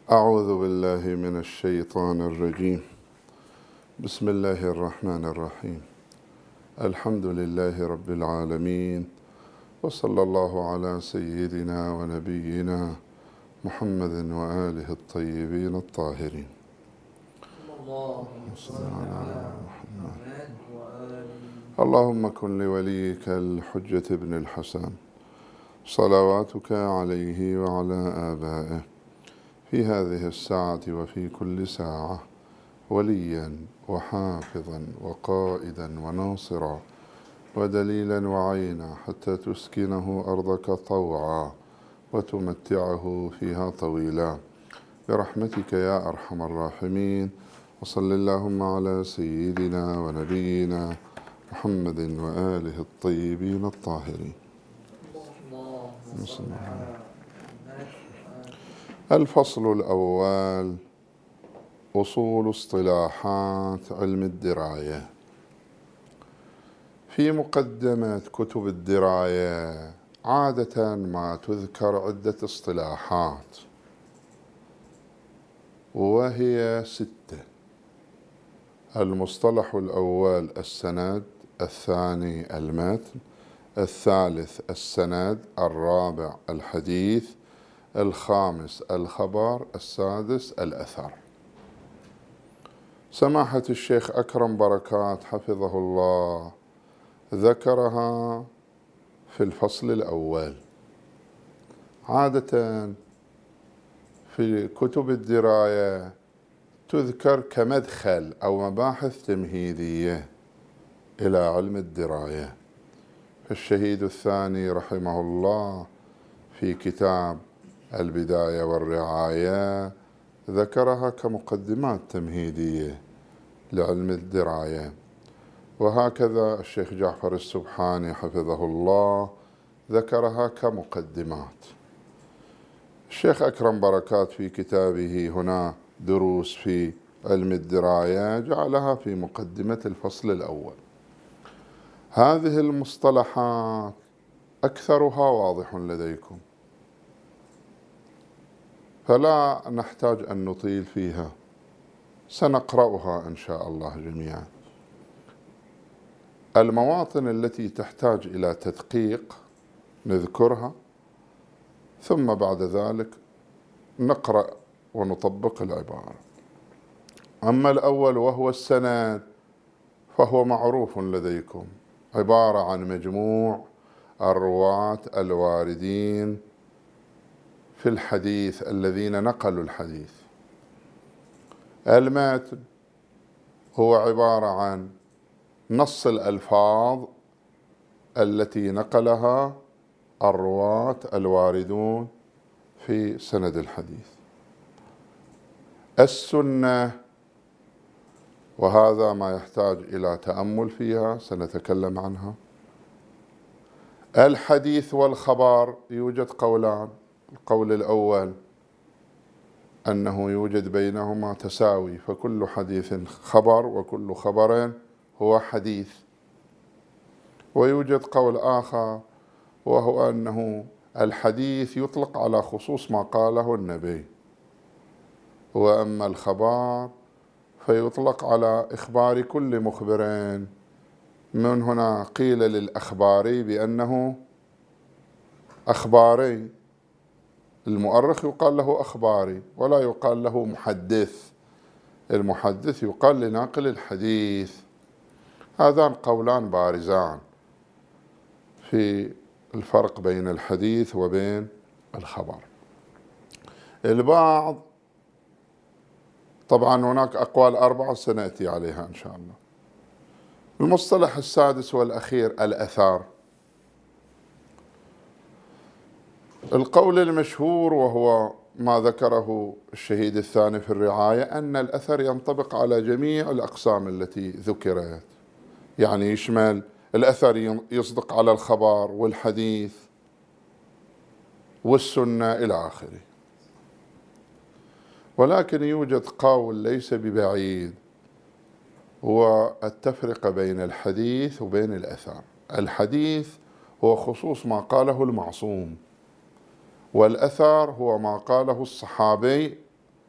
أعوذ بالله من الشيطان الرجيم. بسم الله الرحمن الرحيم. الحمد لله رب العالمين، وصلى الله على سيدنا ونبينا محمد وآله الطيبين الطاهرين. اللهم كن لوليك الحجة ابن الحسن صلواتك عليه وعلى آبائه في هذه الساعة وفي كل ساعة وليا وحافظا وقائدا وناصرا ودليلا وعينا حتى تسكنه أرضك طوعا وتمتعه فيها طويلا برحمتك يا أرحم الراحمين. وصل اللهم على سيدنا ونبينا محمد وآله الطيبين الطاهرين. الفصل الأول: أصول اصطلاحات علم الدراية. في مقدمة كتب الدراية عادة ما تذكر عدة اصطلاحات، وهي 6. المصطلح الأول السند، الثاني المتن، الثالث السند، الرابع الحديث، الخامس الخبر، السادس الأثر. سماحة الشيخ أكرم بركات حفظه الله ذكرها في الفصل الأول. عادة في كتب الدراية تذكر كمدخل أو مباحث تمهيدية إلى علم الدراية. الشهيد الثاني رحمه الله في كتاب البداية والرعاية ذكرها كمقدمات تمهيدية لعلم الدراية، وهكذا الشيخ جعفر السبحاني حفظه الله ذكرها كمقدمات. الشيخ أكرم بركات في كتابه هنا دروس في علم الدراية جعلها في مقدمة الفصل الأول. هذه المصطلحات أكثرها واضح لديكم، فلا نحتاج أن نطيل فيها، سنقرأها إن شاء الله جميعا. المواطن التي تحتاج إلى تدقيق نذكرها، ثم بعد ذلك نقرأ ونطبق العبارة. أما الأول وهو السند فهو معروف لديكم، عبارة عن مجموع الرواة الواردين في الحديث الذين نقلوا الحديث. المتن هو عبارة عن نص الألفاظ التي نقلها الرواة الواردون في سند الحديث. السنة، وهذا ما يحتاج إلى تأمل فيها، سنتكلم عنها. الحديث والخبر يوجد قولان. القول الأول أنه يوجد بينهما تساوي، فكل حديث خبر وكل خبر هو حديث. ويوجد قول آخر وهو أنه الحديث يطلق على خصوص ما قاله النبي، وأما الخبر فيطلق على إخبار كل مخبر. من هنا قيل للأخباري بأنه أخباري، المؤرخ يقال له أخباري ولا يقال له محدث، المحدث يقال لناقل الحديث. هذان قولان بارزان في الفرق بين الحديث وبين الخبر. البعض، طبعا هناك أقوال 4 سنأتي عليها إن شاء الله. المصطلح السادس والأخير الأثر. القول المشهور وهو ما ذكره الشهيد الثاني في الرعاية أن الأثر ينطبق على جميع الأقسام التي ذكرت، يعني يشمل الأثر يصدق على الخبر والحديث والسنة إلى آخره. ولكن يوجد قول ليس ببعيد، هو التفرقة بين الحديث وبين الأثر. الحديث هو خصوص ما قاله المعصوم، والأثر هو ما قاله الصحابي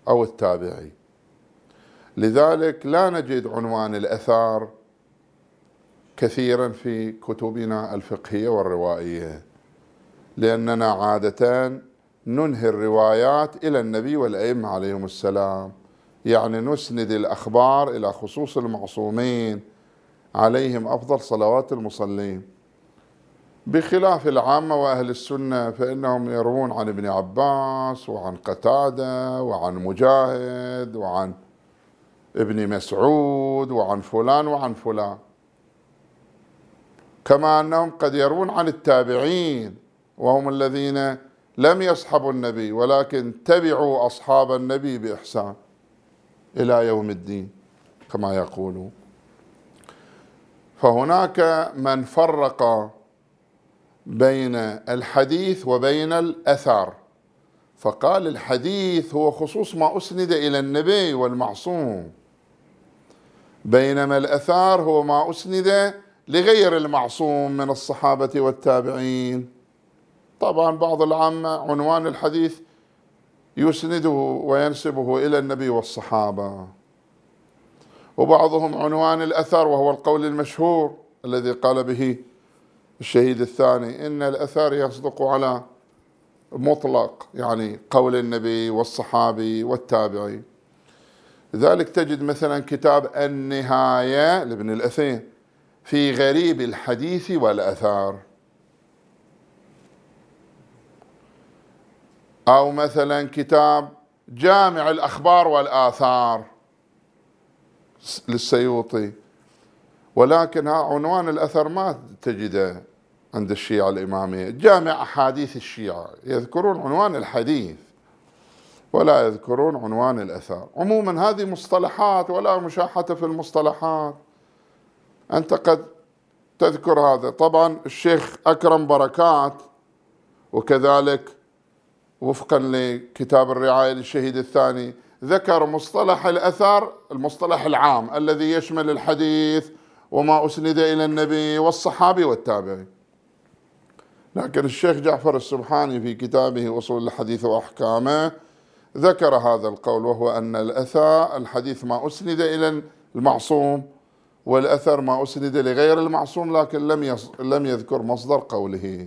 أو التابعي. لذلك لا نجد عنوان الأثر كثيرا في كتبنا الفقهية والروائية، لأننا عادة ننهي الروايات إلى النبي والأئمة عليهم السلام، يعني نسند الأخبار إلى خصوص المعصومين عليهم أفضل صلوات المصلين، بخلاف العامة وأهل السنة فإنهم يروون عن ابن عباس وعن قتادة وعن مجاهد وعن ابن مسعود وعن فلان وعن فلان، كما أنهم قد يروون عن التابعين وهم الذين لم يصحبوا النبي ولكن تبعوا أصحاب النبي بإحسان إلى يوم الدين كما يقولون. فهناك من فرق بين الحديث وبين الأثر، فقال الحديث هو خصوص ما أسند إلى النبي والمعصوم، بينما الأثر هو ما أسند لغير المعصوم من الصحابة والتابعين. طبعا بعض العامة عنوان الحديث يسنده وينسبه إلى النبي والصحابة، وبعضهم عنوان الأثر وهو القول المشهور الذي قال به الشهيد الثاني إن الأثر يصدق على مطلق، يعني قول النبي والصحابي والتابعي. لذلك تجد مثلا كتاب النهاية لابن الأثير في غريب الحديث والأثار، أو مثلا كتاب جامع الأخبار والآثار للسيوطي، ولكن عنوان الأثر ما تجده عند الشيعة الإمامية. جامع أحاديث الشيعة يذكرون عنوان الحديث ولا يذكرون عنوان الأثر. عموما هذه مصطلحات ولا مشاحة في المصطلحات، أنت قد تذكر هذا. طبعا الشيخ أكرم بركات وكذلك وفقا لكتاب الرعاية للشهيد الثاني ذكر مصطلح الأثر المصطلح العام الذي يشمل الحديث وما أسند إلى النبي والصحابي والتابعي. لكن الشيخ جعفر السبحاني في كتابه أصول الحديث وأحكامه ذكر هذا القول، وهو أن الأثر الحديث ما أسند إلى المعصوم، والأثر ما أسند لغير المعصوم لكن لم يذكر مصدر قوله.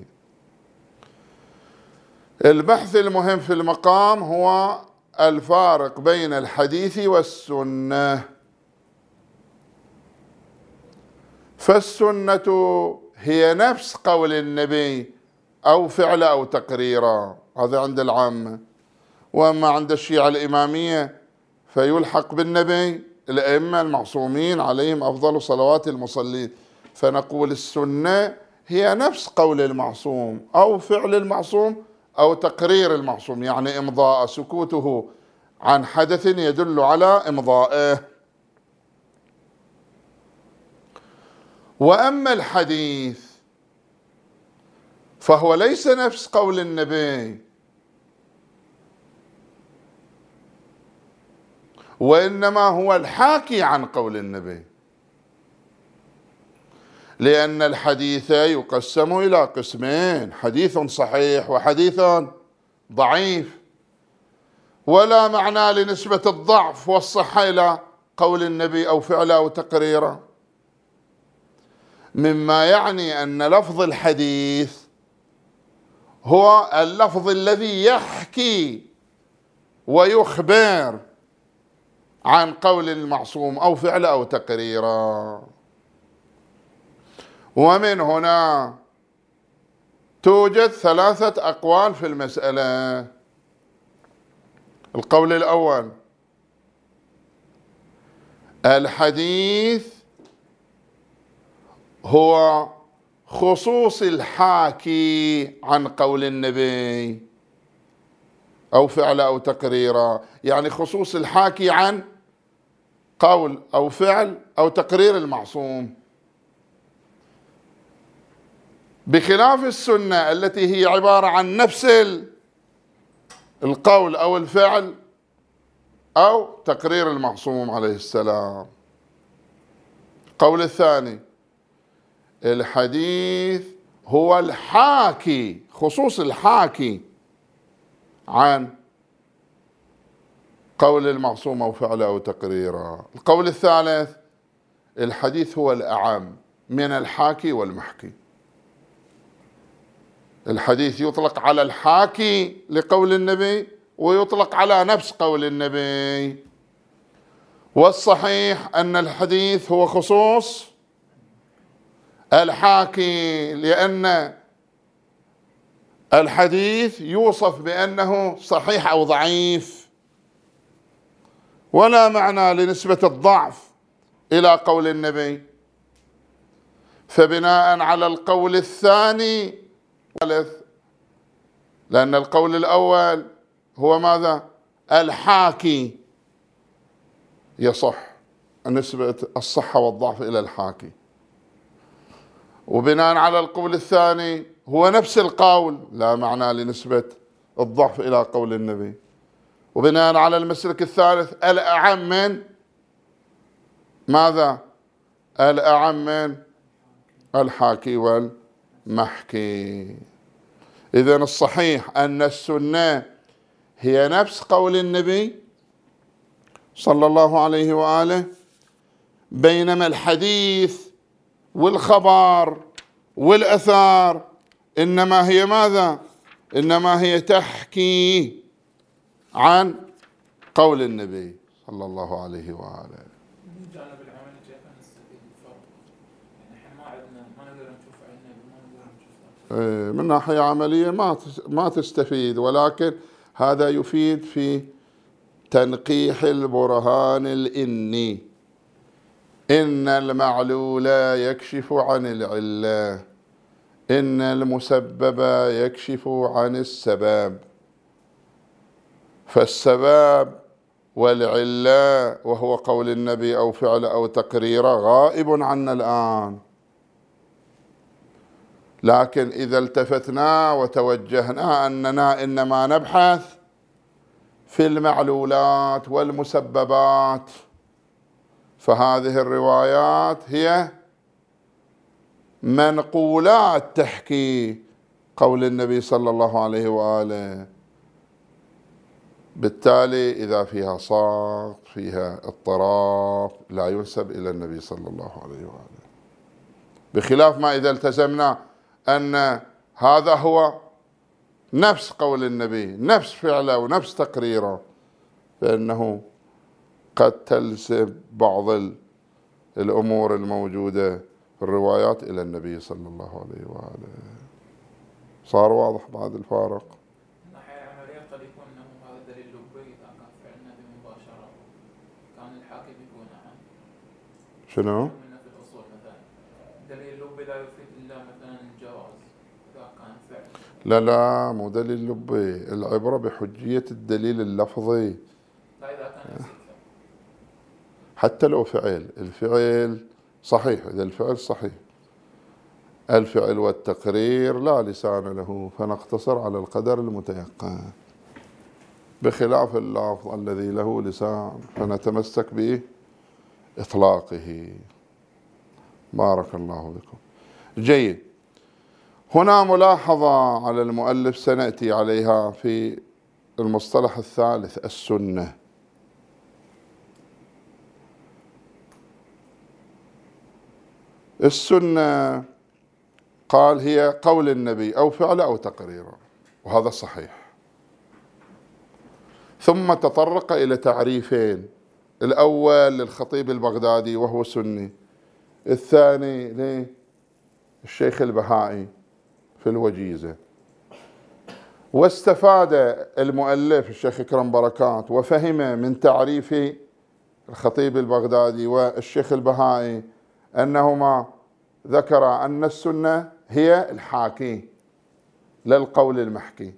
البحث المهم في المقام هو الفارق بين الحديث والسنة. فالسنة هي نفس قول النبي أو فعل أو تقريرا، هذا عند العامة. وأما عند الشيعة الإمامية فيلحق بالنبي الأئمة المعصومين عليهم أفضل صلوات المصلين، فنقول السنة هي نفس قول المعصوم أو فعل المعصوم أو تقرير المعصوم، يعني إمضاء سكوته عن حدث يدل على إمضائه. وأما الحديث فهو ليس نفس قول النبي، وإنما هو الحاكي عن قول النبي، لأن الحديث يقسم إلى قسمين: حديث صحيح وحديث ضعيف، ولا معنى لنسبة الضعف والصحة إلى قول النبي أو فعله أو تقريره، مما يعني أن لفظ الحديث هو اللفظ الذي يحكي ويخبر عن قول المعصوم أو فعله أو تقريره. ومن هنا توجد ثلاثة أقوال في المسألة. القول الأول: الحديث هو خصوص الحاكي عن قول النبي أو فعل أو تقريرا، يعني خصوص الحاكي عن قول أو فعل أو تقرير المعصوم، بخلاف السنة التي هي عبارة عن نفس القول أو الفعل أو تقرير المعصوم عليه السلام. القول الثاني: الحديث هو الحاكي، خصوص الحاكي عن قول المعصوم أو فعله أو تقريره. القول الثالث الحديث هو الأعم من الحاكي والمحكي. الحديث يطلق على الحاكي لقول النبي ويطلق على نفس قول النبي. والصحيح أن الحديث هو خصوص الحاكي، لأن الحديث يوصف بأنه صحيح أو ضعيف، ولا معنى لنسبة الضعف إلى قول النبي. فبناء على القول الثاني لأن القول الأول هو ماذا؟ الحاكي، يصح نسبة الصحة والضعف إلى الحاكي. وبناء على القول الثاني هو نفس القول، لا معنى لنسبة الضعف إلى قول النبي. وبناء على المسلك الثالث الأعم من ماذا؟ الأعم من الحاكي والمحكي. إذن الصحيح أن السنة هي نفس قول النبي صلى الله عليه وآله، بينما الحديث والخبر والأثار إنما هي ماذا؟ إنما هي تحكي عن قول النبي صلى الله عليه وآله. من جانب العمل كيف نستفيد الفرق؟ يعني احنا ما عندنا، ما نقدر نشوف عين النبي، ما نقدر نشوف من ناحية عملية ما تستفيد، ولكن هذا يفيد في تنقيح البرهان الإني. إن المعلول يكشف عن العلة، إن المسبب يكشف عن السبب. فالسبب والعلة وهو قول النبي أو فعل أو تقرير غائب عنا الآن. لكن إذا التفتنا وتوجهنا أننا إنما نبحث في المعلولات والمسببات، فهذه الروايات هي منقولات تحكي قول النبي صلى الله عليه وآله. بالتالي إذا فيها سقط، فيها اضطراب، لا ينسب إلى النبي صلى الله عليه وآله، بخلاف ما إذا التزمنا أن هذا هو نفس قول النبي، نفس فعله ونفس تقريره، فإنه قد تنسب بعض الأمور الموجودة في الروايات إلى النبي صلى الله عليه وآله. صار واضح بعد الفارق؟ من الناحية العملية قد يكون أنه هذا دليل لبي إذا كان فعل النبي مباشرة، كان الحاكم يكون عن شنو؟ من في الأصول مثلا دليل لبي لا يفيد إلا مثلا الجواز إذا كان فعل. لا مو دليل لبي، العبرة بحجية الدليل اللفظي. لا إذا كان نفس حتى لو فعل، الفعل صحيح، إذا الفعل صحيح، الفعل والتقرير لا لسان له، فنقتصر على القدر المتيقن، بخلاف اللفظ الذي له لسان فنتمسك بإطلاقه. بارك الله بكم. جيد. هنا ملاحظة على المؤلف سنأتي عليها في المصطلح الثالث، السنة. السنة قال هي قول النبي أو فعله أو تقريره، وهذا صحيح. ثم تطرق إلى تعريفين، الأول للخطيب البغدادي وهو سني، الثاني للشيخ البهائي في الوجيزة. واستفاد المؤلف الشيخ إكرم بركات وفهم من تعريف الخطيب البغدادي والشيخ البهائي أنهما ذكر أن السنة هي الحاكي للقول المحكي،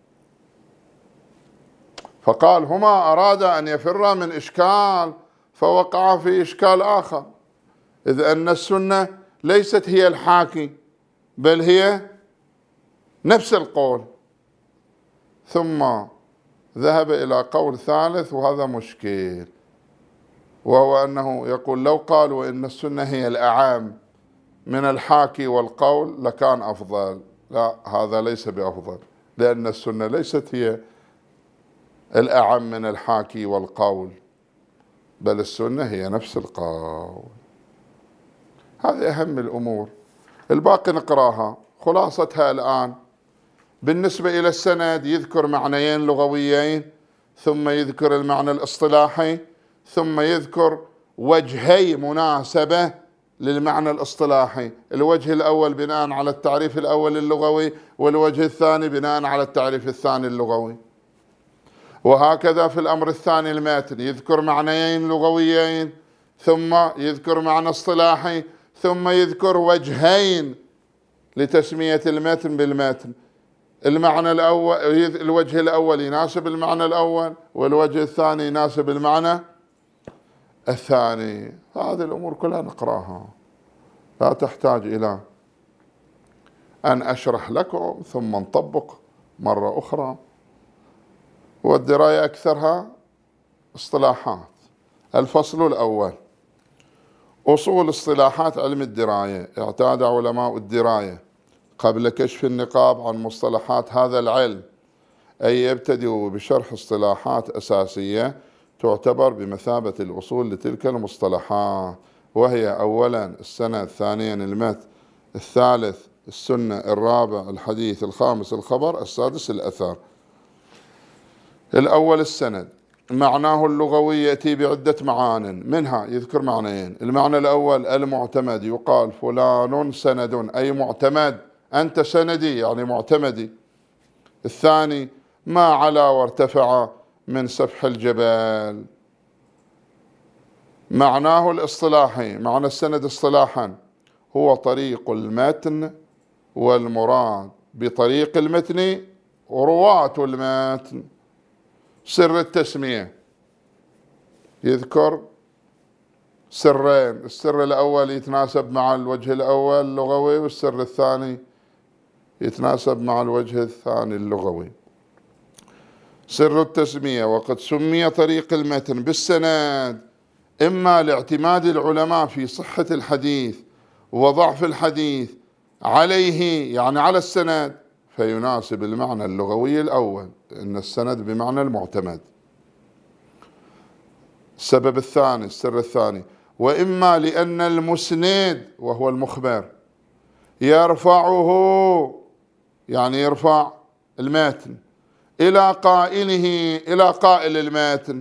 فقال هما أراد أن يفر من إشكال فوقع في إشكال آخر، إذ أن السنة ليست هي الحاكي بل هي نفس القول. ثم ذهب إلى قول ثالث وهذا مشكل، وهو أنه يقول لو قالوا إن السنة هي الأعم من الحاكي والقول لكان أفضل. لا، هذا ليس بأفضل، لأن السنة ليست هي الأعم من الحاكي والقول، بل السنة هي نفس القول. هذه أهم الأمور، الباقي نقراها. خلاصتها الآن بالنسبة إلى السند يذكر معنيين لغويين، ثم يذكر المعنى الاصطلاحي، ثم يذكر وجهي مناسبة للمعنى الاصطلاحي. الوجه الأول بناء على التعريف الأول اللغوي، والوجه الثاني بناء على التعريف الثاني اللغوي. وهكذا في الأمر الثاني المتن يذكر معنيين لغويين، ثم يذكر معنى اصطلاحي، ثم يذكر وجهين لتسمية المتن بالمتن. المعنى الأول، الوجه الأول يناسب المعنى الأول، والوجه الثاني يناسب المعنى الثاني. هذه الأمور كلها نقراها، لا تحتاج إلى أن أشرح لكم ثم نطبق مرة أخرى. والدراية أكثرها اصطلاحات. الفصل الأول: أصول اصطلاحات علم الدراية. اعتاد علماء الدراية قبل كشف النقاب عن مصطلحات هذا العلم أن يبتدئوا بشرح اصطلاحات أساسية تعتبر بمثابة الأصول لتلك المصطلحات، وهي أولا السند، ثانيا المتن، الثالث السنة، الرابع الحديث، الخامس الخبر، السادس الأثر. الأول السند. معناه اللغوي يأتي بعدة معان، منها يذكر معنيين. المعنى الأول المعتمد، يقال فلان سند أي معتمد، أنت سندي يعني معتمدي. الثاني ما علا وارتفع من سفح الجبل. معناه الاصطلاحي، معنى السند اصطلاحا هو طريق المتن، والمراد بطريق المتن رواة المتن. سر التسمية يذكر سرين، السر الأول يتناسب مع الوجه الأول اللغوي، والسر الثاني يتناسب مع الوجه الثاني اللغوي. سر التسمية: وقد سمي طريق المتن بالسند إما لاعتماد العلماء في صحة الحديث وضعف الحديث عليه، يعني على السند، فيناسب المعنى اللغوي الأول، إن السند بمعنى المعتمد. السبب الثاني، السر الثاني: وإما لأن المسند وهو المخبر يرفعه، يعني يرفع المتن إلى قائله، إلى قائل المتن،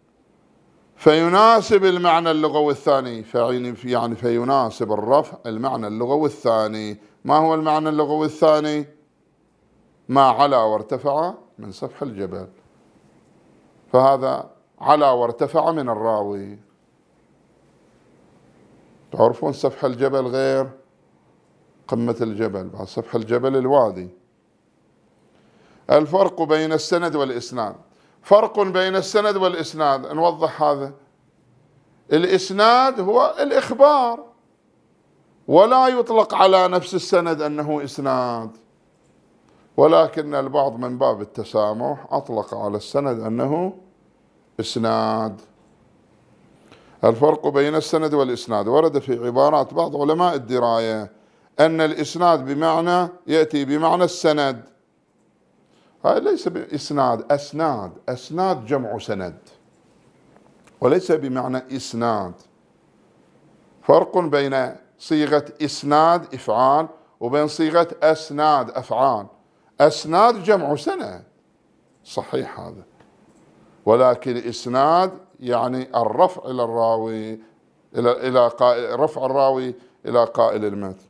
فيناسب المعنى اللغوي الثاني، يعني فيناسب الرفع المعنى اللغوي الثاني. ما هو المعنى اللغوي الثاني؟ ما علا وارتفع من سفح الجبل، فهذا علا وارتفع من الراوي. تعرفون سفح الجبل غير قمة الجبل، بعد سفح الجبل الوادي. الفرق بين السند والإسناد. فرق بين السند والإسناد، نوضح هذا. الإسناد هو الإخبار، ولا يطلق على نفس السند أنه إسناد، ولكن البعض من باب التسامح أطلق على السند أنه إسناد. الفرق بين السند والإسناد: ورد في عبارات بعض علماء الدراية أن الإسناد بمعنى يأتي بمعنى السند. هذا ليس بإسناد، أسناد، أسناد جمع سند، وليس بمعنى إسناد. فرق بين صيغة إسناد إفعال وبين صيغة أسناد أفعال. أسناد جمع سند صحيح هذا، ولكن إسناد يعني الرفع إلى الراوي، إلى رفع الراوي إلى قائل المتن.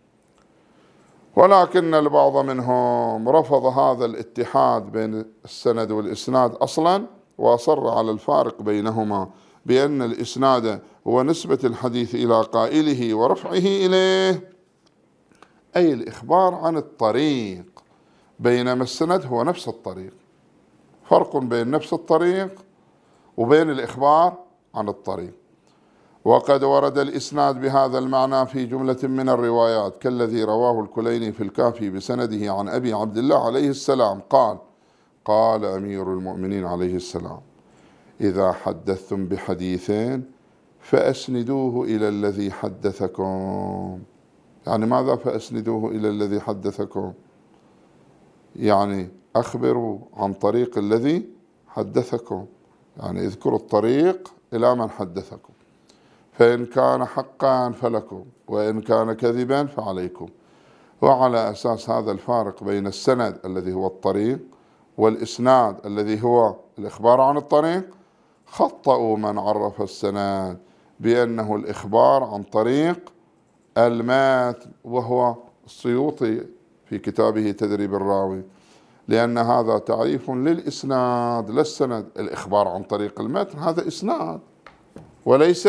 ولكن البعض منهم رفض هذا الاتحاد بين السند والإسناد أصلا، وأصر على الفارق بينهما، بأن الإسناد هو نسبة الحديث إلى قائله ورفعه إليه، أي الإخبار عن الطريق، بينما السند هو نفس الطريق. فرق بين نفس الطريق وبين الإخبار عن الطريق. وقد ورد الإسناد بهذا المعنى في جملة من الروايات، كالذي رواه الكليني في الكافي بسنده عن أبي عبد الله عليه السلام قال: قال أمير المؤمنين عليه السلام: إذا حدثتم بحديثين فأسندوه إلى الذي حدثكم. يعني ماذا فأسندوه إلى الذي حدثكم؟ يعني أخبروا عن طريق الذي حدثكم، يعني اذكروا الطريق إلى من حدثكم، فإن كان حقا فلكم وإن كان كذبا فعليكم. وعلى أساس هذا الفارق بين السند الذي هو الطريق والإسناد الذي هو الإخبار عن الطريق، خطأوا من عرف السند بأنه الإخبار عن طريق المتن، وهو السيوطي في كتابه تدريب الراوي، لأن هذا تعريف للإسناد لا السند. الإخبار عن طريق المتن هذا إسناد وليس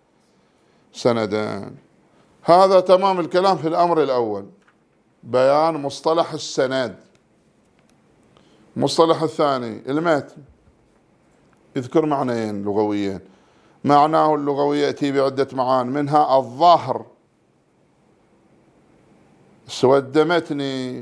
سندا. هذا تمام الكلام في الأمر الأول، بيان مصطلح السند. المصطلح الثاني المتن، يذكر معنيين لغويين. معناه اللغوي يأتي بعدة معان، منها الظهر، سود متني.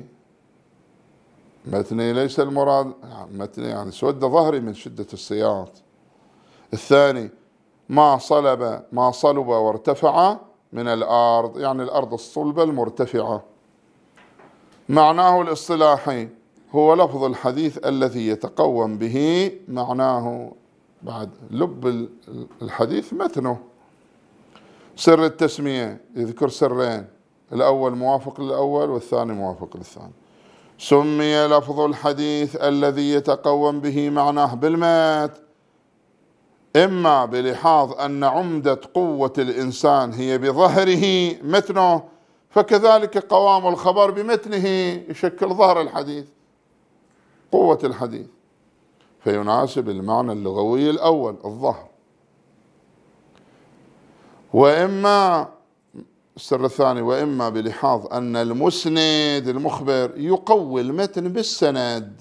متني ليس المراد متني يعني سود ظهري من شدة السياط. الثاني ما صلب وارتفع من الأرض، يعني الأرض الصلبة المرتفعة. معناه الاصطلاحي هو لفظ الحديث الذي يتقوم به معناه، بعد لب الحديث متنه. سر التسمية، يذكر سرين، الأول موافق للأول والثاني موافق للثاني. سمي لفظ الحديث الذي يتقوم به معناه بالمتن إما بلحاظ أن عمدة قوة الإنسان هي بظهره متنه، فكذلك قوام الخبر بمتنه يشكل ظهر الحديث، قوة الحديث، فيناسب المعنى اللغوي الأول الظهر. وإما السر الثاني، وإما بلحاظ أن المسند المخبر يقوي المتن بالسند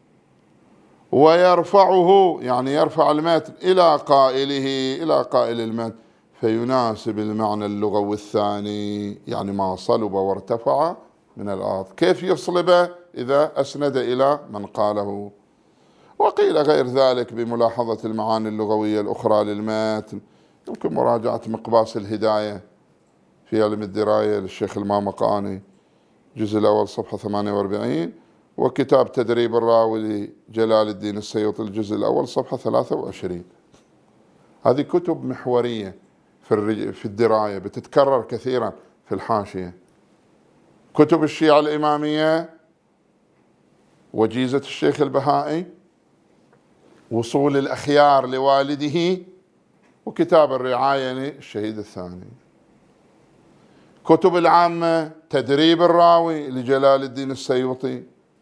ويرفعه، يعني يرفع المتن إلى قائله، إلى قائل المتن، فيناسب المعنى اللغوي الثاني، يعني ما صلب وارتفع من الأرض. كيف يصلب؟ إذا أسند إلى من قاله. وقيل غير ذلك بملاحظة المعاني اللغوية الأخرى للمتن. يمكن مراجعة مقباس الهداية في علم الدراية للشيخ المامقاني، الجزء الأول صفحة 48، وكتاب تدريب الراوي لجلال الدين السيوطي الجزء الأول صفحة 23. هذه كتب محورية في الدراية، بتتكرر كثيرا في الحاشية. كتب الشيعة الإمامية، وجيزة الشيخ البهائي، وصول الأخيار لوالده، وكتاب الرعاية للشهيد الثاني. كتب العامة تدريب الراوي لجلال الدين السيوطي،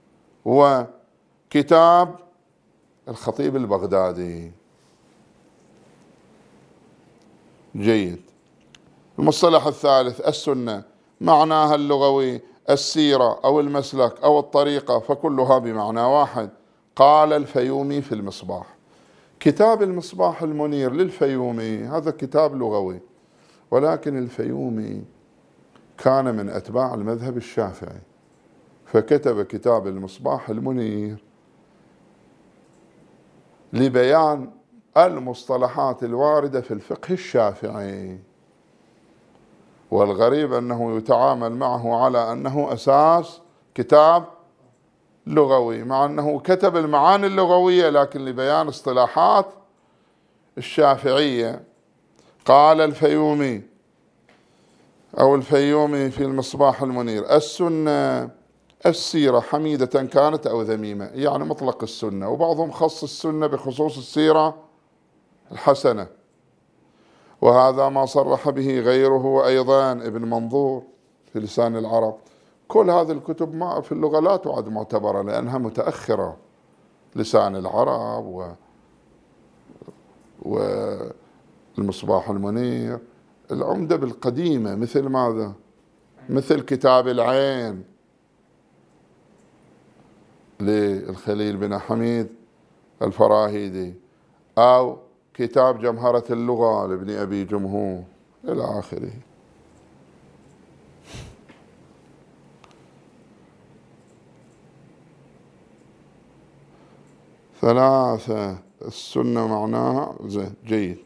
وكتاب الخطيب البغدادي. جيد. المصطلح الثالث السنة، معناها اللغوي السيرة أو المسلك أو الطريقة، فكلها بمعنى واحد. قال الفيومي في المصباح. كتاب المصباح المنير للفيومي هذا كتاب لغوي، ولكن الفيومي كان من أتباع المذهب الشافعي، فكتب كتاب المصباح المنير لبيان المصطلحات الواردة في الفقه الشافعي. والغريب أنه يتعامل معه على أنه أساس كتاب لغوي، مع أنه كتب المعاني اللغوية لكن لبيان اصطلاحات الشافعية. قال الفيومي أو الفيومي في المصباح المنير: السنة السيرة حميدة كانت أو ذميمة، يعني مطلق السنة، وبعضهم خص السنة بخصوص السيرة الحسنة، وهذا ما صرح به غيره أيضا ابن منظور في لسان العرب. كل هذه الكتب ما في اللغة لا تعد معتبرة لأنها متأخرة، لسان العرب والمصباح المنير. العمدة بالقديمة مثل ماذا؟ مثل كتاب العين للخليل بن حميد الفراهيدي، أو كتاب جمهرة اللغة لابن أبي جمهور إلى آخره. ثلاثة، السنة معناها جيد.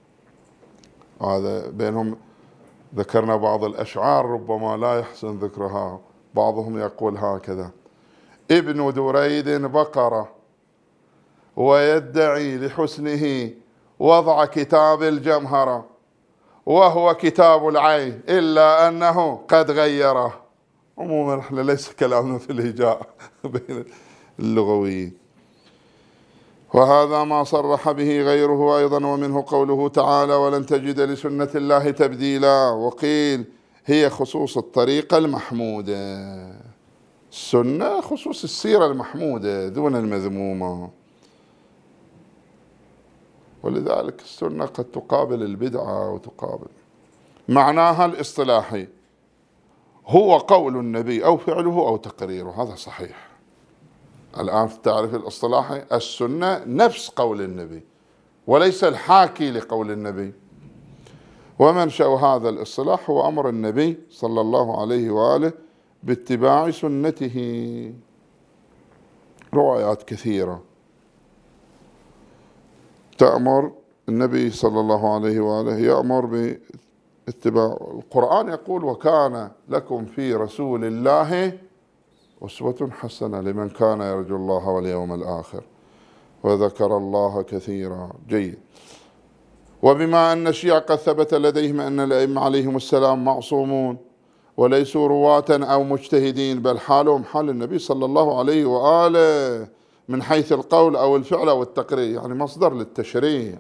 هذا بينهم ذكرنا بعض الأشعار ربما لا يحسن ذكرها، بعضهم يقول هكذا: ابن دريد بقرة ويدعي لحسنه وضع كتاب الجمهرة وهو كتاب العين، إلا أنه قد غيره. عموما احنا ليس كلامنا في الهجاء بين اللغويين. وهذا ما صرح به غيره أيضا، ومنه قوله تعالى: ولن تجد لسنة الله تبديلا. وقيل هي خصوص الطريقة المحمودة، السنة خصوص السيرة المحمودة دون المذمومة، ولذلك السنة قد تقابل البدعة وتقابل. معناها الاصطلاحي هو قول النبي أو فعله أو تقريره، هذا صحيح. الآن في التعريف الاصطلاحي السنة نفس قول النبي وليس الحاكي لقول النبي. ومنشأ هذا الاصطلاح هو أمر النبي صلى الله عليه وآله باتباع سنته. روايات كثيرة تأمر النبي صلى الله عليه وآله، يأمر باتباع. القرآن يقول: وكان لكم في رسول الله أسوة حسنة لمن كان يرجو الله واليوم الآخر وذكر الله كثيرا. جيد. وبما أن الشيعة قد ثبت لديهم أن الأئمة عليهم السلام معصومون وليسوا رواة أو مجتهدين، بل حالهم حال النبي صلى الله عليه وآله من حيث القول أو الفعل أو التقرير، يعني مصدر للتشريع.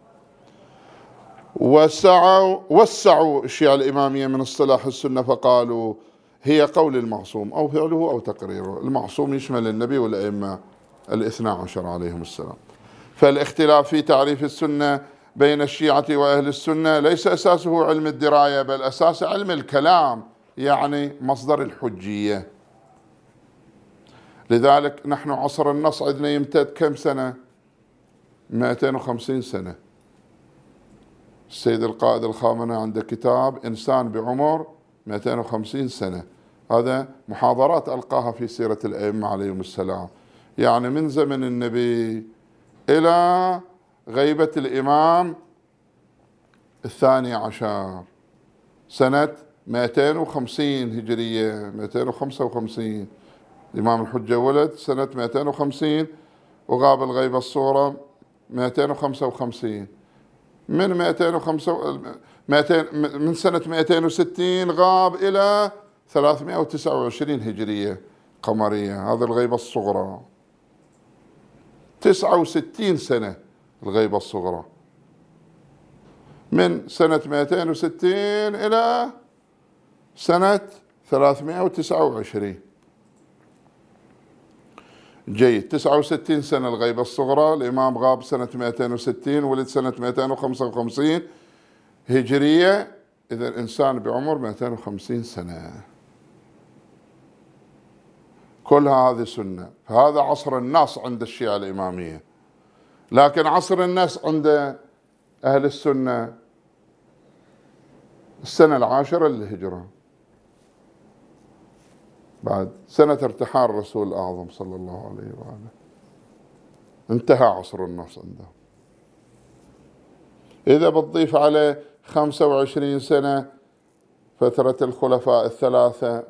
وسعوا الشيعة الإمامية من اصطلاح السنة فقالوا هي قول المعصوم أو فعله أو تقريره. المعصوم يشمل النبي والأئمة الاثنا عشر عليهم السلام. فالاختلاف في تعريف السنة بين الشيعة وأهل السنة ليس أساسه علم الدراية، بل أساس علم الكلام، يعني مصدر الحجية. لذلك نحن عصر النص عندنا يمتد كم سنة؟ 250 سنة. السيد القائد الخامنئي عنده كتاب إنسان بعمر 250 سنة، هذا محاضرات ألقاها في سيرة الأئمة عليهم السلام، يعني من زمن النبي إلى غيبة الإمام الثاني عشر سنة 250 هجرية، 255. الإمام الحجة ولد سنة 250 وغاب الغيبة الصورة 255. من سنة 260 غاب إلى 329 هجرية قمرية، هذا الغيبة الصغرى. 69 سنة الغيبة الصغرى، من سنة 260 إلى سنة 329. جيد. 69 سنة الغيبة الصغرى. الإمام غاب سنة 260، ولد سنة 255 هجرية، إذا الإنسان بعمر 250 سنة. كلها هذه سنة. فهذا عصر الناس عند الشيعة الإمامية، لكن عصر الناس عند أهل السنة السنة العاشرة للهجرة، بعد سنة ارتحال الرسول الأعظم صلى الله عليه وآله، انتهى عصر النص عندهم. إذا بتضيف عليه 25 سنة فترة الخلفاء الثلاثة،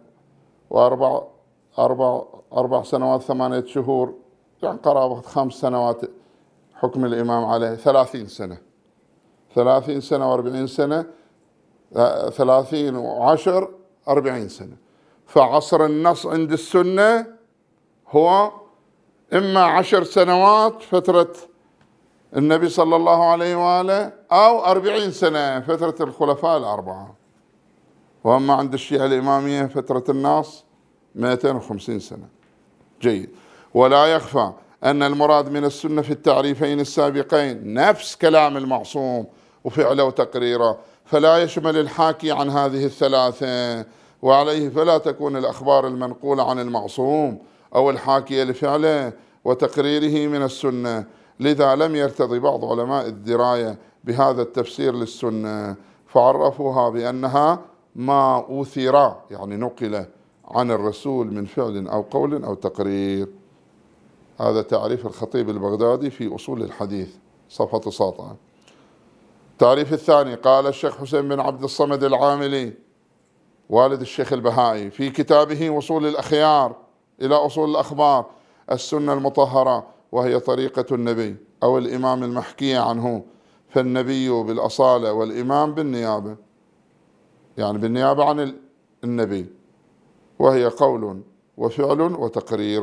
أربع سنوات 8 شهور، يعني قرابة 5 سنوات حكم الإمام عليه، 30 سنة. 30 سنة و40 سنة، 30 و10 40 سنة. فعصر النص عند السنة هو إما 10 سنوات فترة النبي صلى الله عليه وآله، أو 40 سنة فترة الخلفاء الأربعة. وأما عند الشيعة الإمامية فترة النص 250 سنة. جيد. ولا يخفى أن المراد من السنة في التعريفين السابقين نفس كلام المعصوم وفعله وتقريره، فلا يشمل الحاكي عن هذه الثلاثة، وعليه فلا تكون الأخبار المنقولة عن المعصوم أو الحاكية لفعله وتقريره من السنة. لذا لم يرتضي بعض علماء الدراية بهذا التفسير للسنة، فعرفوها بأنها ما أوثر، يعني نقل عن الرسول من فعل أو قول أو تقرير. هذا تعريف الخطيب البغدادي في أصول الحديث صفحة 19. التعريف الثاني قال الشيخ حسين بن عبد الصمد العاملي والد الشيخ البهائي في كتابه وصول الأخيار إلى أصول الأخبار: السنة المطهرة وهي طريقة النبي أو الإمام المحكية عنه، فالنبي بالأصالة والإمام بالنيابة، يعني بالنيابة عن النبي، وهي قول وفعل وتقرير.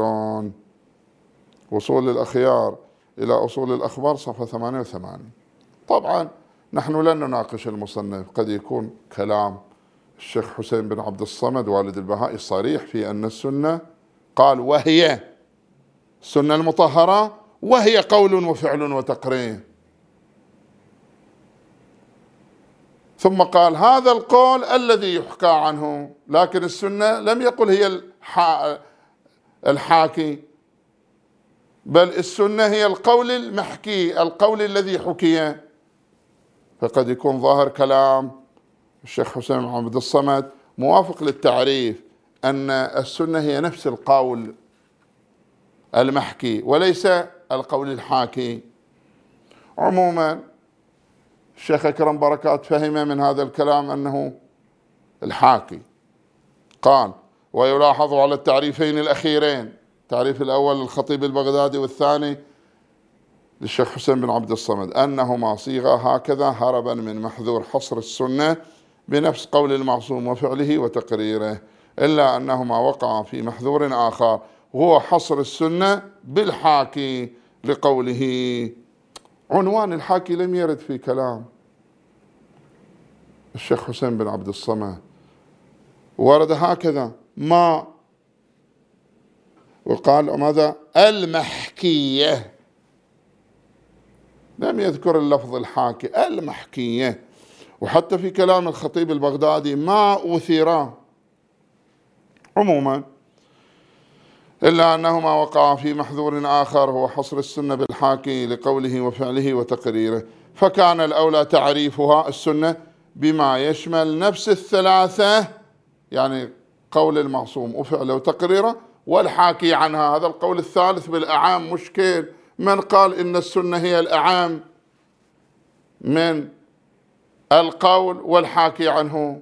وصول الأخيار إلى أصول الأخبار صفحة 88. طبعا نحن لن نناقش المصنف، قد يكون كلام الشيخ حسين بن عبد الصمد والد البهائي صريح في أن السنة، قال وهي السنة المطهرة وهي قول وفعل وتقرير، ثم قال هذا القول الذي يحكى عنه، لكن السنة لم يقل هي الحاكي، بل السنة هي القول المحكي، القول الذي حكي. فقد يكون ظاهر كلام الشيخ حسين بن عبد الصمد موافق للتعريف أن السنة هي نفس القول المحكي وليس القول الحاكي. عموما الشيخ أكرم بركات فهم من هذا الكلام أنه الحاكي. قال ويلاحظ على التعريفين الأخيرين، التعريف الأول للخطيب البغدادي والثاني للشيخ حسين بن عبد الصمد، أنهما صيغة هكذا هربا من محذور حصر السنة بنفس قول المعصوم وفعله وتقريره، إلا أنهما وقعا في محذور آخر وهو حصر السنة بالحاكي لقوله. عنوان الحاكي لم يرد في كلام الشيخ حسين بن عبد الصمد، ورد هكذا ما، وقال ماذا؟ المحكية، لم يذكر اللفظ الحاكي، المحكية. وحتى في كلام الخطيب البغدادي ما أثيرا. عموما إلا أنهما وقعا في محذور آخر هو حصر السنة بالحاكي لقوله وفعله وتقريره، فكان الأولى تعريفها السنة بما يشمل نفس الثلاثة، يعني قول المعصوم وفعله وتقريره والحاكي عنها. هذا القول الثالث بالأعام مشكل. من قال إن السنة هي الأعام من القول والحاكي عنه؟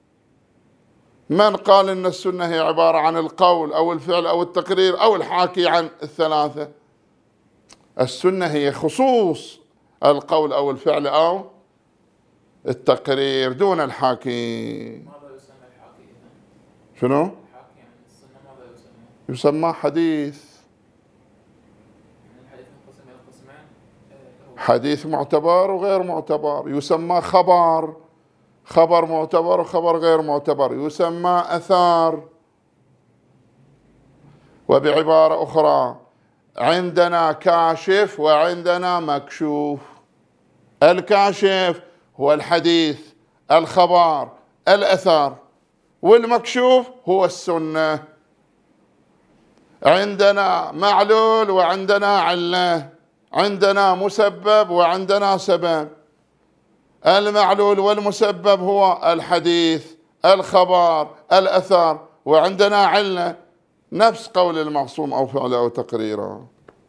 من قال إن السنة هي عبارة عن القول أو الفعل أو التقرير أو الحاكي عن الثلاثة؟ السنة هي خصوص القول أو الفعل أو التقرير دون الحاكي. ماذا يسمى الحاكي إذن؟ شنو؟ الحاكي عن السنة ماذا يسمى؟ يسمى حديث. يعني الحديث منقسم إلى قسمين، حديث معتبر وغير معتبر. يسمى خبر، خبر معتبر وخبر غير معتبر. يسمى أثار. وبعبارة أخرى عندنا كاشف وعندنا مكشوف. الكاشف هو الحديث، الخبر، الأثر، والمكشوف هو السنة. عندنا معلول وعندنا علة، عندنا مسبب وعندنا سبب. المعلول والمسبب هو الحديث، الخبر، الأثر، وعندنا علة، نفس قول المعصوم أو فعله أو تقريره.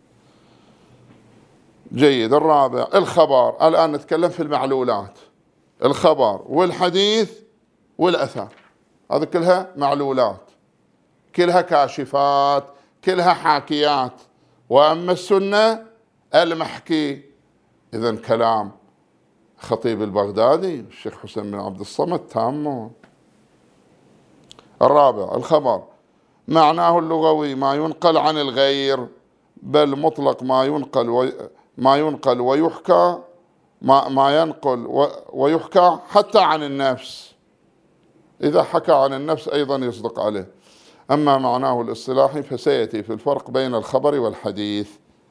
جيد. الرابع الخبر. الآن نتكلم في المعلولات، الخبر والحديث والأثر، هذه كلها معلولات، كلها كاشفات، كلها حاكيات. وأما السنة المحكي. إذن كلام خطيب البغدادي الشيخ حسين بن عبد الصمد تام. الرابع الخبر معناه اللغوي ما ينقل عن الغير، بل مطلق ما ينقل ويحكى، ما ينقل ويحكى حتى عن النفس، إذا حكى عن النفس أيضا يصدق عليه. أما معناه الاصطلاحي فسيأتي في الفرق بين الخبر والحديث.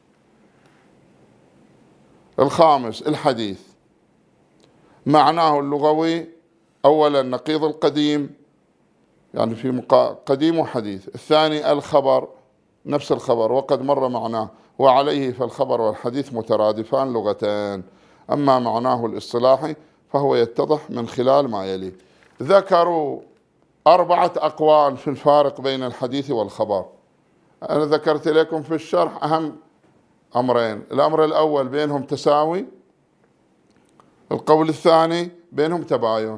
الخامس الحديث معناه اللغوي أولا نقيض القديم، يعني في قديم وحديث. الثاني الخبر نفس الخبر وقد مر معناه، وعليه فالخبر والحديث مترادفان لغتان. أما معناه الاصطلاحي فهو يتضح من خلال ما يلي. ذكروا 4 أقوال في الفارق بين الحديث والخبر. أنا ذكرت لكم في الشرح أهم أمرين. الأمر الأول بينهم تساوي، القول الثاني بينهم تباين،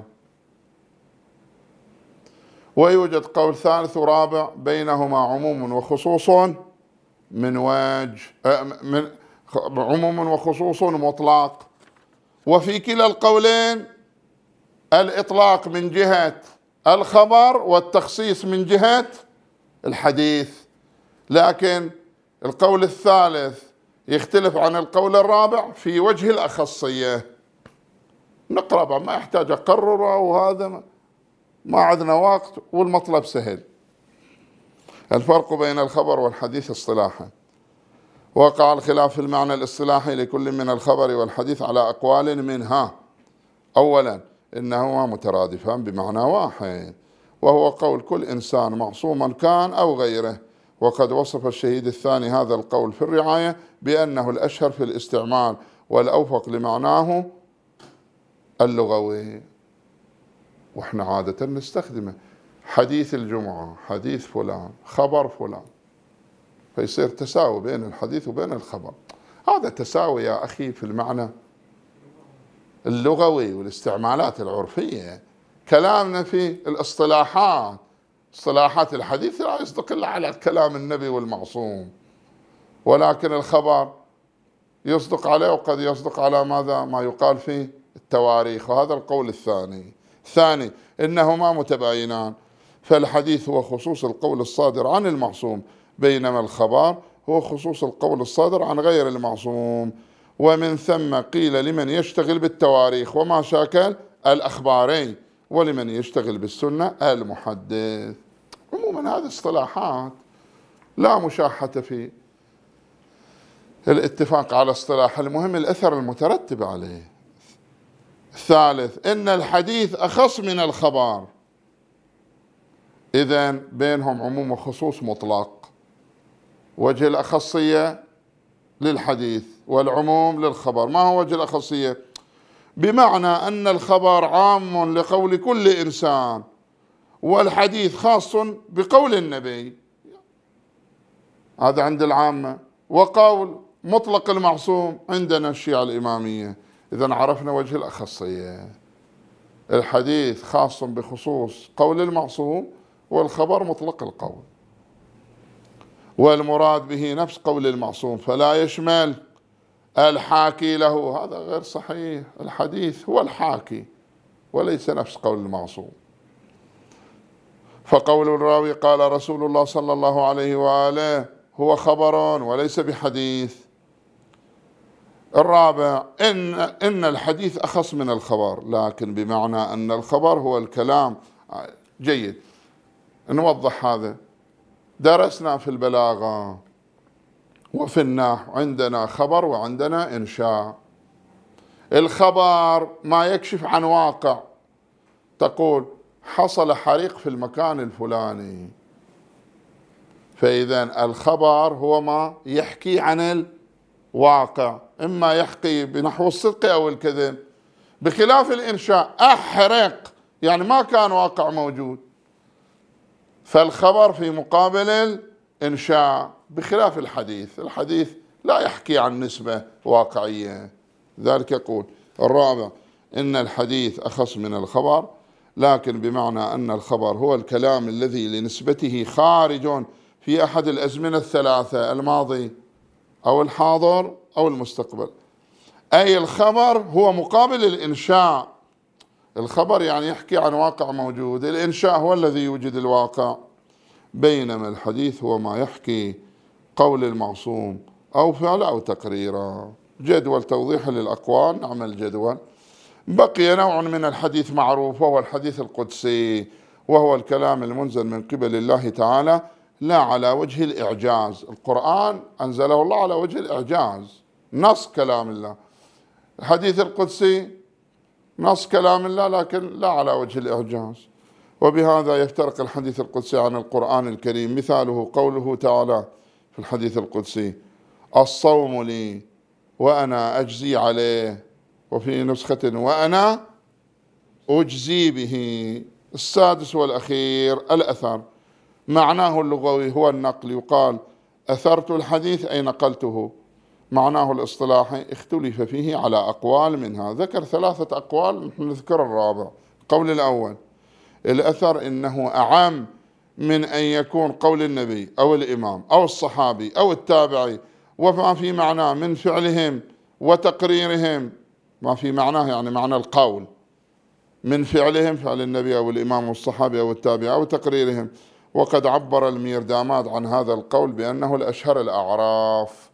ويوجد قول ثالث ورابع بينهما عموم وخصوص من وجه من عموم وخصوص مطلق، وفي كلا القولين الإطلاق من جهة الخبر والتخصيص من جهة الحديث. لكن القول الثالث يختلف عن القول الرابع في وجه الأخصية. نقرأ، ما يحتاج أقرره، وهذا ما عندنا وقت والمطلب سهل. الفرق بين الخبر والحديث اصطلاحا. وقع الخلاف في المعنى الاصطلاحي لكل من الخبر والحديث على أقوال منها. أولا إنهما مترادفان بمعنى واحد، وهو قول كل إنسان معصوما كان أو غيره. وقد وصف الشهيد الثاني هذا القول في الرعاية بأنه الأشهر في الاستعمال والأوفق لمعناه اللغوي، وإحنا عادة نستخدمه. حديث الجمعة، حديث فلان، خبر فلان، فيصير تساوي بين الحديث وبين الخبر. هذا تساوي يا أخي في المعنى اللغوي والاستعمالات العرفية. كلامنا في الاصطلاحات، اصطلاحات الحديث لا يصدق إلا على كلام النبي والمعصوم، ولكن الخبر يصدق عليه، وقد يصدق على ماذا؟ ما يقال في التواريخ. وهذا القول الثاني. ثاني إنهما متباينان، فالحديث هو خصوص القول الصادر عن المعصوم، بينما الخبر هو خصوص القول الصادر عن غير المعصوم. ومن ثم قيل لمن يشتغل بالتواريخ وما شاكل الأخبارين، ولمن يشتغل بالسنة المحدث. عموما هذه اصطلاحات لا مشاحة في الاتفاق على اصطلاح، المهم الأثر المترتب عليه. الثالث إن الحديث أخص من الخبر، إذن بينهم عموم وخصوص مطلق. وجه الأخصية للحديث والعموم للخبر. ما هو وجه الأخصية؟ بمعنى أن الخبر عام لقول كل إنسان، والحديث خاص بقول النبي، هذا عند العامة، وقول مطلق المعصوم عندنا الشيعة الإمامية. إذن عرفنا وجه الأخصية، الحديث خاص بخصوص قول المعصوم، والخبر مطلق القول، والمراد به نفس قول المعصوم، فلا يشمل الحاكي له. هذا غير صحيح، الحديث هو الحاكي وليس نفس قول المعصوم. فقول الراوي قال رسول الله صلى الله عليه وآله هو خبر وليس بحديث. الرابع إن الحديث أخص من الخبر، لكن بمعنى أن الخبر هو الكلام. جيد، نوضح هذا. درسنا في البلاغة وفي النحو عندنا خبر وعندنا إنشاء. الخبر ما يكشف عن واقع، تقول حصل حريق في المكان الفلاني، فإذا الخبر هو ما يحكي عن الواقع، إما يحكي بنحو الصدق أو الكذب. بخلاف الإنشاء، أحرق يعني ما كان واقع موجود، فالخبر في مقابل الإنشاء، بخلاف الحديث. الحديث لا يحكي عن نسبة واقعية. ذلك يقول الرابع إن الحديث أخص من الخبر، لكن بمعنى أن الخبر هو الكلام الذي لنسبته خارج في أحد الأزمنة الثلاثة، الماضي أو الحاضر أو المستقبل. أي الخبر هو مقابل الإنشاء. الخبر يعني يحكي عن واقع موجود، الإنشاء هو الذي يوجد الواقع، بينما الحديث هو ما يحكي قول المعصوم أو فعل أو تقريرا. جدول توضيح للأقوال، نعمل جدول. بقي نوع من الحديث معروف، وهو الحديث القدسي، وهو الكلام المنزل من قبل الله تعالى لا على وجه الإعجاز. القرآن أنزله الله على وجه الإعجاز، نص كلام الله. الحديث القدسي نص كلام الله لكن لا على وجه الإعجاز. وبهذا يفترق الحديث القدسي عن القرآن الكريم. مثاله قوله تعالى في الحديث القدسي الصوم لي وأنا أجزي عليه، وفي نسخة وأنا أجزي به. السادس والأخير الأثر، معناه اللغوي هو النقل، يقال أثرت الحديث أي نقلته. معناه الاصطلاحي اختلف فيه على أقوال منها، ذكر 3 أقوال، نحن نذكر الرابع. القول الأول الأثر إنه أعم من أن يكون قول النبي أو الإمام أو الصحابي أو التابعي وما في معناه من فعلهم وتقريرهم، ما في معناه يعني معنى القول، من فعلهم فعل النبي أو الإمام والصحابي أو التابعي أو تقريرهم. وقد عبر الميرداماد عن هذا القول بأنه الأشهر الأعراف.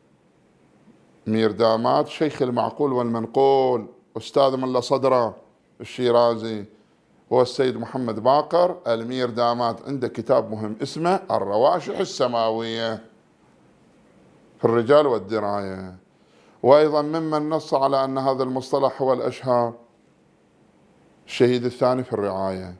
ميرداماد شيخ المعقول والمنقول، أستاذ ملا صدرة الشيرازي، هو السيد محمد باقر الميرداماد، عنده كتاب مهم اسمه الرواشح السماوية في الرجال والدراية. وأيضا ممن نص على أن هذا المصطلح هو الأشهر الشهيد الثاني في الرعاية،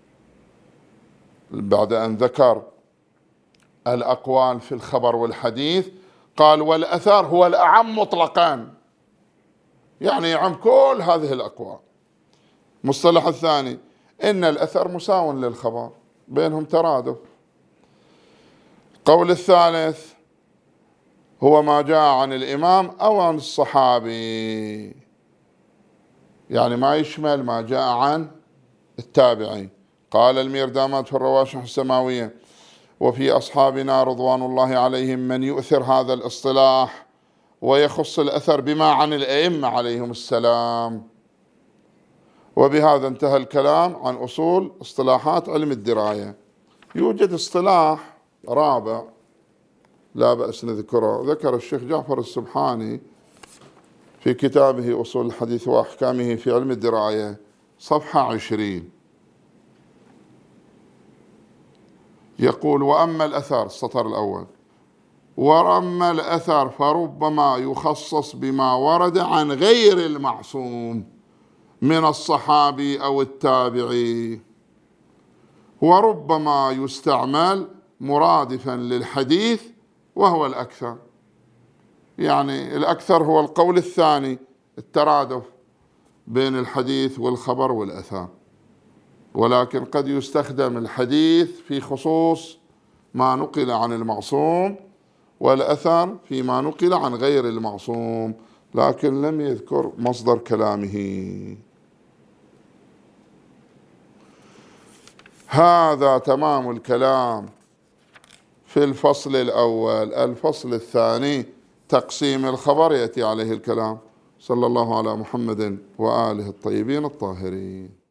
بعد أن ذكر الأقوال في الخبر والحديث قال والأثر هو الأعم مطلقا، يعني يعم كل هذه الأقوال. مصطلح الثاني إن الأثر مساو للخبر، بينهم ترادف. القول الثالث هو ما جاء عن الإمام أو عن الصحابي، يعني ما يشمل ما جاء عن التابعي. قال الميرداماد في الرواشح السماوية وفي أصحابنا رضوان الله عليهم من يؤثر هذا الاصطلاح ويخص الأثر بما عن الأئمة عليهم السلام. وبهذا انتهى الكلام عن أصول اصطلاحات علم الدراية. يوجد اصطلاح رابع لا بأس نذكره، ذكر الشيخ جعفر السبحاني في كتابه أصول الحديث وأحكامه في علم الدراية صفحة 20، يقول وأما الأثر، السطر الأول، وأما الأثر فربما يخصص بما ورد عن غير المعصوم من الصحابي أو التابعي، وربما يستعمل مرادفا للحديث وهو الأكثر. يعني الأكثر هو القول الثاني، الترادف بين الحديث والخبر والأثر، ولكن قد يستخدم الحديث في خصوص ما نقل عن المعصوم والأثر فيما نقل عن غير المعصوم، لكن لم يذكر مصدر كلامه. هذا تمام الكلام في الفصل الأول. الفصل الثاني تقسيم الخبر يأتي عليه الكلام. صلى الله على محمد وآله الطيبين الطاهرين.